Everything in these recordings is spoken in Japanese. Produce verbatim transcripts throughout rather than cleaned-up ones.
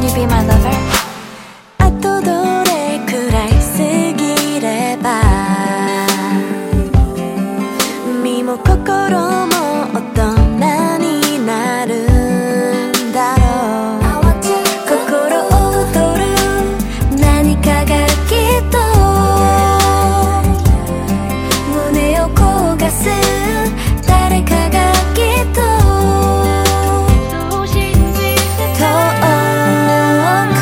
you be my lover? あとどれくらい過ぎれば身も心も大人になるんだろう。心躍る何かがきっと胸を焦がす誰かがきっと遠く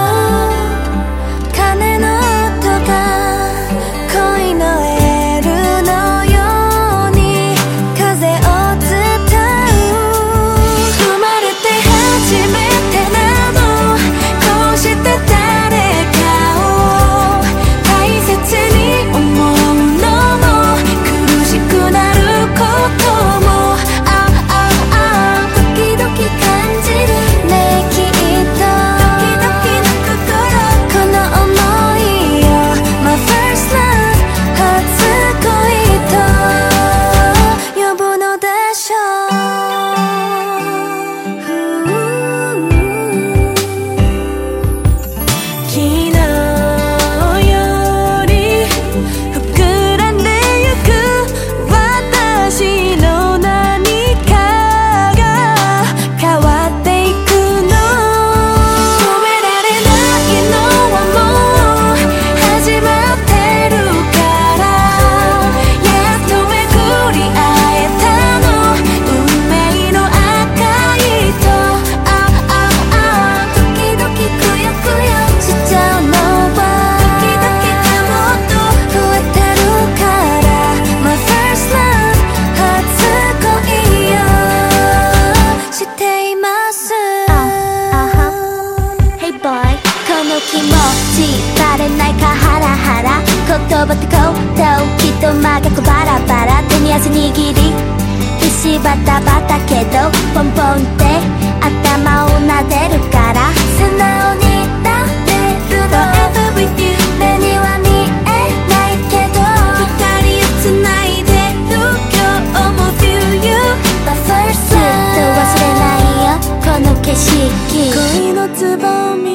鐘の音が恋のエールのように風を伝う。生まれて初めてなのこうして誰かを大切に思うのも苦しくなることもあああ時々感じるねきっとドキドキの心この想いを My first love 初恋と呼ぶのでしょう。昨日より膨らんでゆく私の何かが変わっていくの。止められないのはもう始まってるからやっと巡り会えたの運命の赤い糸。あああ時々くよくよしちゃうのは時々がもっと増えてるから My first love 初恋よしています。Hey boy この気持ちバレないかハラハラ言葉と行動きっと真逆バラバラ手に汗握り必死バタバタけどポンポンって頭を撫でるから素直になれるの Forever with you 目には見えないけど二人を繋いでる今日も Feel you My first love ずっと忘れないよこの景色。恋のつぼみ